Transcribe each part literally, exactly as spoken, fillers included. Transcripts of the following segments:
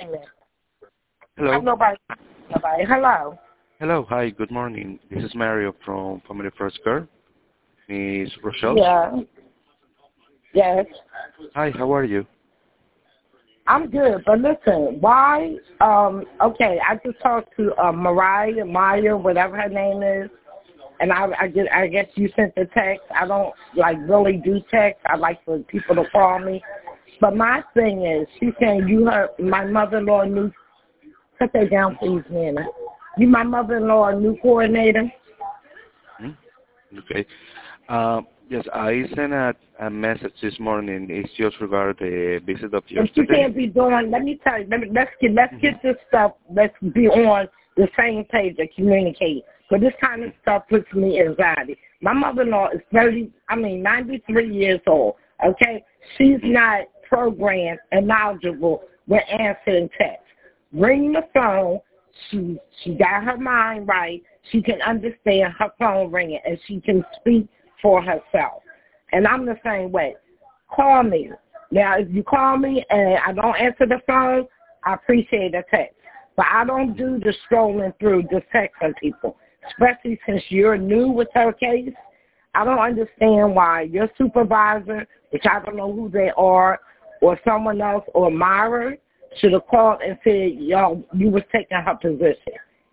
minute. Hello. I'm nobody. Nobody. Hello. Hello. Hi. Good morning. This is Mario from Family First Care. Miss Rochelle. Yeah. Yes. Hi. How are you? I'm good, but listen, why? Um. Okay, I just talked to uh, Mariah, Maya, whatever her name is, and I, I get. I guess you sent the text. I don't like really do text. I like for people to call me. But my thing is, she's saying you heard my mother-in-law new. Put that down, please, Nana. You my mother-in-law new coordinator? Hmm? Okay. Um, yes, I sent a, a message this morning. It's just regarding the visit of But you yesterday. can't be doing. Let me tell you. Let me, let's get let's Mm-hmm. get this stuff. Let's be on the same page and communicate. Because this kind of stuff puts me anxiety. My mother-in-law is thirty. I mean, ninety-three years old. Okay, she's not programmed and knowledgeable with answering texts. Ring the phone. She she got her mind right. She can understand her phone ringing and she can speak for herself. And I'm the same way. Call me. Now, if you call me and I don't answer the phone, I appreciate the text. But I don't do the scrolling through just texting people, especially since you're new with her case. I don't understand why your supervisor, which I don't know who they are, or someone else, or Myra, should have called and said, yo, you was taking her position.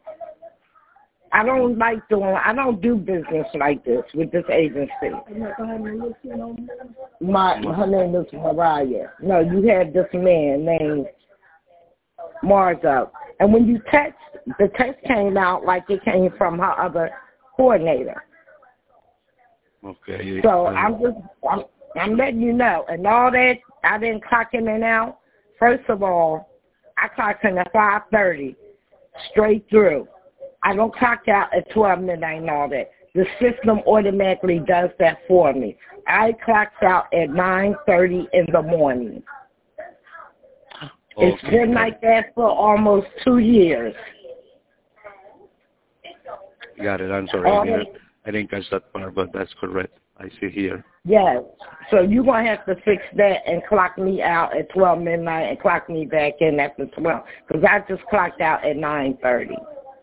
I don't like doing, I don't do business like this with this agency. My, her name is Mariah. No, you had this man named Margo. And when you text, the text came out like it came from her other coordinator. Okay. So Um, I'm just, I'm, I'm letting you know. And all that, I didn't clock in and out. First of all, I clocked in at five thirty, straight through. I don't clock out at twelve midnight and all that. The system automatically does that for me. I clocked out at nine thirty in the morning. It's okay. been like that for almost two years. Got it. I'm sorry. I All didn't, that, I didn't catch that part, but that's correct. I see here. yes. So you're going to have to fix that and clock me out at twelve midnight and clock me back in after twelve. Because I just clocked out at nine thirty.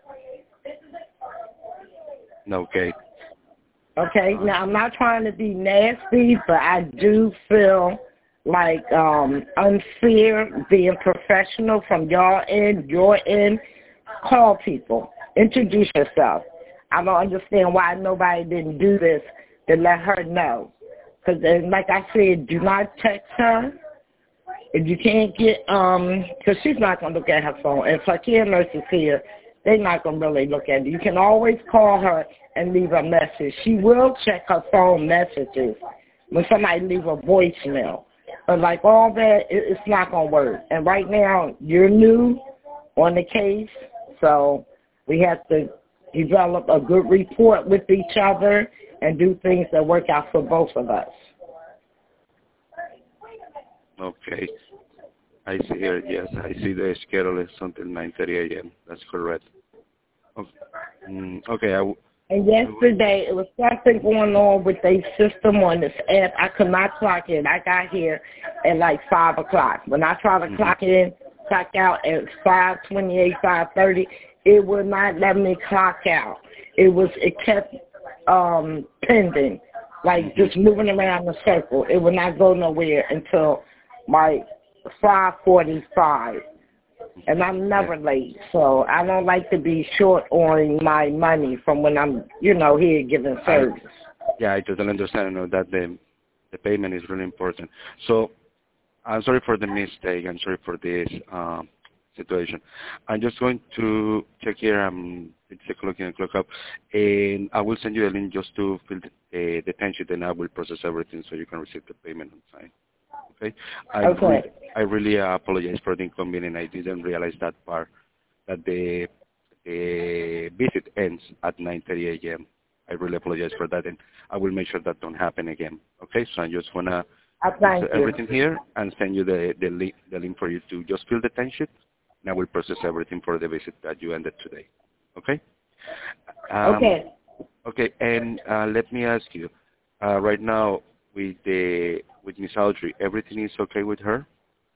Okay. Okay, now I'm not trying to be nasty, but I do feel like um, unfair being professional from y'all end, your end. Call people. Introduce yourself. I don't understand why nobody didn't do this to let her know. Because like I said, do not text her. If you can't get, um, because she's not going to look at her phone. If her care nurse is here, they're not going to really look at it. You can always call her and leave a message. She will check her phone messages when somebody leave a voicemail. But like all that, it, it's not going to work. And right now, you're new on the case, so we have to develop a good report with each other and do things that work out for both of us. Okay. I see here, yes, I see the schedule is until nine thirty a.m. That's correct. Okay, mm, okay I w- And yesterday, it was something going on with their system on this app. I could not clock in. I got here at like five o'clock. When I tried to mm-hmm. clock in, clock out at five twenty-eight, five thirty, it would not let me clock out. It was, it kept um, pending, like Mm-hmm. just moving around the circle. It would not go nowhere until my five forty-five. And I'm never yeah. late, so I don't like to be short on my money from when I'm, you know, here giving service. I, yeah, I totally understand. You know, that the the payment is really important. So I'm sorry for the mistake. I'm sorry for this um, situation. I'm just going to check here. Um, it's a clock in and clock up, and I will send you a link just to fill the, uh, the timesheet, and I will process everything so you can receive the payment on time. Okay. I Okay. re- I really uh, apologize for the inconvenience. I didn't realize that part, that the the visit ends at nine thirty a.m. I really apologize for that, and I will make sure that don't happen again. Okay. So I just wanna I fix thank you. everything here and send you the the link the link for you to just fill the timesheet, and I will process everything for the visit that you ended today. Okay. Um, Okay. Okay. And uh, let me ask you, uh, right now with the with Miss Audrey, everything is okay with her?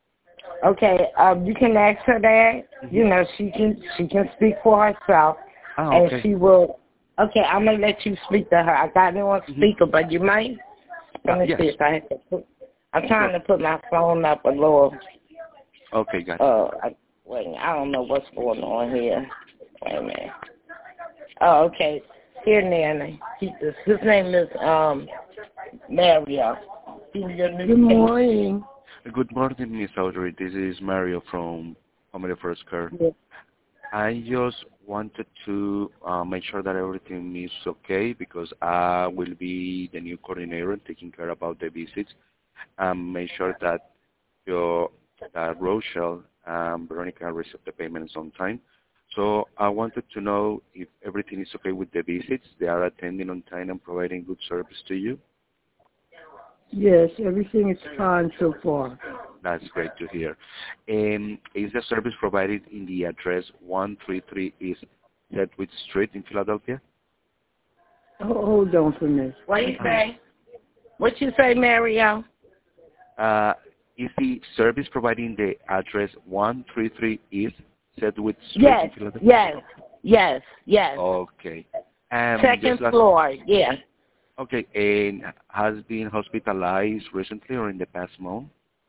Okay, um, you can ask her that. Mm-hmm. You know, she can she can speak for herself, Ah, and okay. she will. Okay, I'm gonna let you speak to her. I got it on Mm-hmm. speaker, but you might. Let Ah, me yes. see if I have to put. I'm trying Sure. to put my phone up a little. Okay, got it. Uh, I, wait, I don't know what's going on here. Wait a minute. Oh, okay. Here, Nanny. Keep this. His name is um Mario. Good morning. Good morning, Miss Audrey. This is Mario from Family First Care. Yes. I just wanted to uh, make sure that everything is okay because I will be the new coordinator taking care about the visits and make sure that your that Rochelle and Veronica receive the payments on time. So I wanted to know if everything is okay with the visits. They are attending on time and providing good service to you. Yes, everything is fine so far. That's great to hear. Um, is the service provided in the address one thirty-three East Sedgwick Street in Philadelphia? Oh, hold on for a minute. What you say? What you say, Mario? Uh, is the service providing the address one thirty-three East Sedgwick Street Yes, in Philadelphia? yes, yes, yes. Okay. Um, Second last, floor, yeah. Okay, and has been hospitalized recently or in the past month?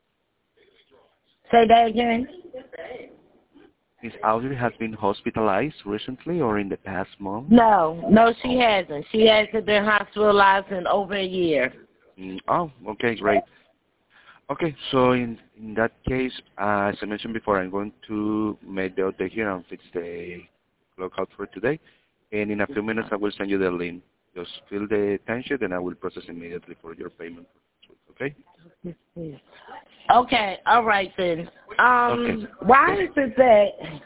Say that again? Miss Audrey has been hospitalized recently or in the past month? No, no, she hasn't. She hasn't been hospitalized in over a year. Mm, oh, okay, great. Okay, so in, in that case, uh, as I mentioned before, I'm going to make the update here and fix the lockout for today. And in a few minutes, I will send you the link. Just fill the timesheet and I will process immediately for your payment. Okay? Okay, all right then. Um, Okay. why is it that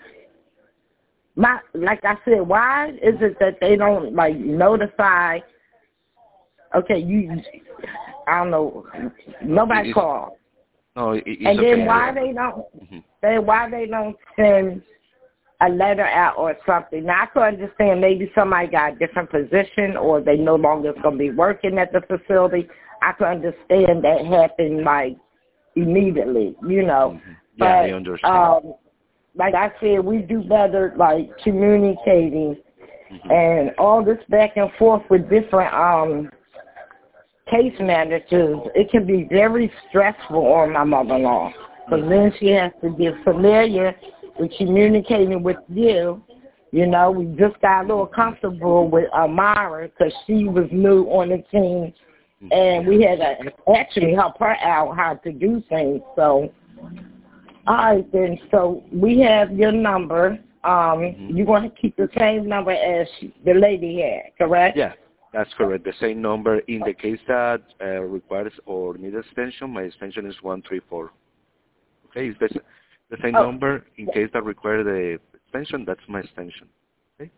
my like I said, why is it that they don't like notify? Okay, you, I don't know, nobody It's, called. no, it, it's And okay. then why I, they don't? mm-hmm. Then why they don't send a letter out or something? Now I could understand maybe somebody got a different position or they no longer going to be working at the facility. I could understand that happen like immediately, you know. Mm-hmm. Yeah, but, I understand. Um, like I said, we do better like communicating Mm-hmm. and all this back and forth with different um case managers. It can be very stressful on my mother-in-law because Mm-hmm. then she has to get familiar with communicating with you. You know, we just got a little comfortable with Amara because she was new on the team, and we had to actually help her out how to do things. So, all right then. So we have your number. Um, Mm-hmm. You're going to keep the same number as the lady had, correct? Yeah, that's correct. The same number. In the case that uh, requires or needs extension, my extension is one three four. Okay, it's the, the same Oh. number. In case that requires the extension, that's my extension. Okay.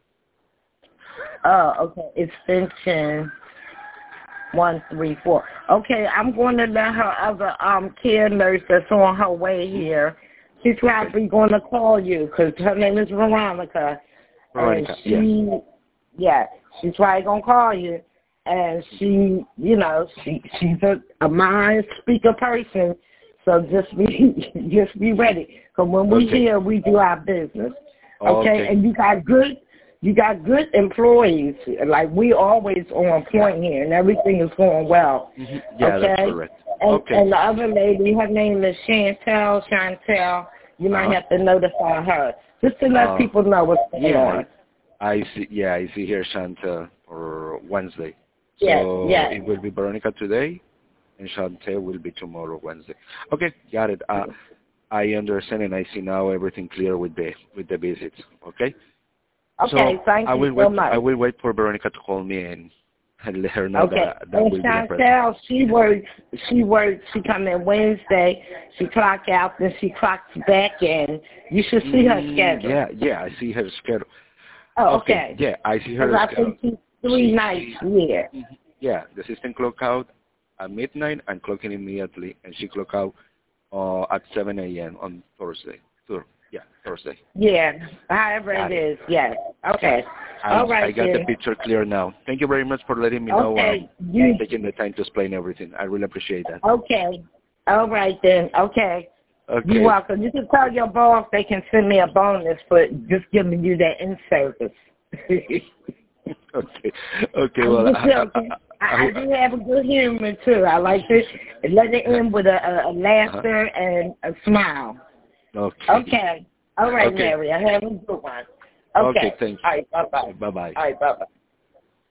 Oh, okay. Extension one three four. Okay, I'm going to let her other um care nurse that's on her way here. She's probably going to call you because her name is Veronica. Veronica, and she, yeah. yeah, she's probably going to call you. And she, you know, she she's a, a mind speaker person. So just be just be ready. Because when we Okay. here, we do our business. Okay? Okay. And you got good you got good employees. Like we always on point here, and everything is going well. Mm-hmm. Yeah, okay? that's correct. And, Okay. and the other lady, her name is Chantel. Chantel, you might Uh-huh. have to notify her just to let Uh, people know what's going yeah, on. I, I see. Yeah, I see here Shanta for Wednesday. Yes, So yes. it will be Veronica today, and Shanta will be tomorrow, Wednesday. Okay, got it. Uh, I understand, and I see now everything clear with the with the visits. Okay. Okay, So thank I you will so wait. much. I will wait for Veronica to call me and, and let her know Okay. that that And will be a present. Chantel, she works, she works, she come in Wednesday, she clock out, then she clocks back in. You should see her Mm, schedule. yeah, yeah, I see her schedule. Oh, Okay, okay. yeah, I see her Because I schedule. think she's three She, nights she, here. mhm, yeah, the system clock out at midnight and clock in immediately, and she clock out uh, at seven a.m. on Thursday. Thur- yeah, Thursday. Yeah, however Got it it. is, yes. Okay. I, All right, I got then. the picture clear now. Thank you very much for letting me know Okay, um, you, and taking the time to explain everything. I really appreciate that. okay. All right, then. Okay. Okay. You're welcome. You can tell your boss they can send me a bonus for just giving you that in service. Okay. Okay. I'm Well, just joking. I, I, I do have a good humor too. I like to let it end with a, a, a laughter uh-huh. and a smile. Okay. Okay. All right, okay. Mary. I have a good one. Okay. Okay. Thanks. All right. Bye bye. Bye bye. All right. Bye bye.